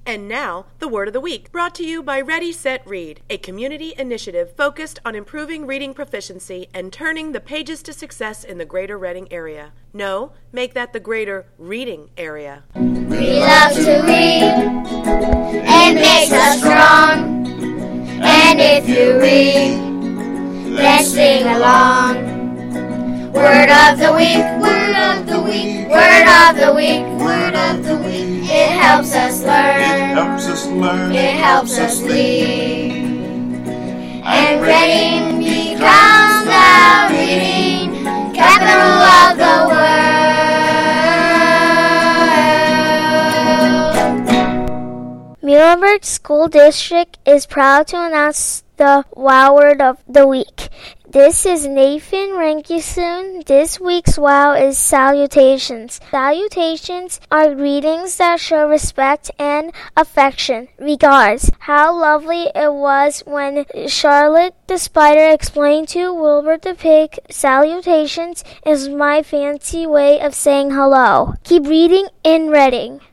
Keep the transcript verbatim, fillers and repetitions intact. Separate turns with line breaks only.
And now, the Word of the Week, brought to you by Ready, Set, Read, a community initiative focused on improving reading proficiency and turning the pages to success in the Greater Reading area. No, make that the Greater Reading area.
We love to read. It makes us strong. And if you read, then sing along. Word of the week, word of the week, word of the week, word of the week. It helps us learn.
It helps us learn.
It helps us lead. And reading becomes the reading capital of the world.
Muhlenberg School District is proud to announce the Wow Word of the Week. This is Nathan Rankisoon. This week's wow is salutations. Salutations are greetings that show respect and affection. Regards. How lovely it was when Charlotte the Spider explained to Wilbur the Pig, salutations is my fancy way of saying hello. Keep reading in Reading.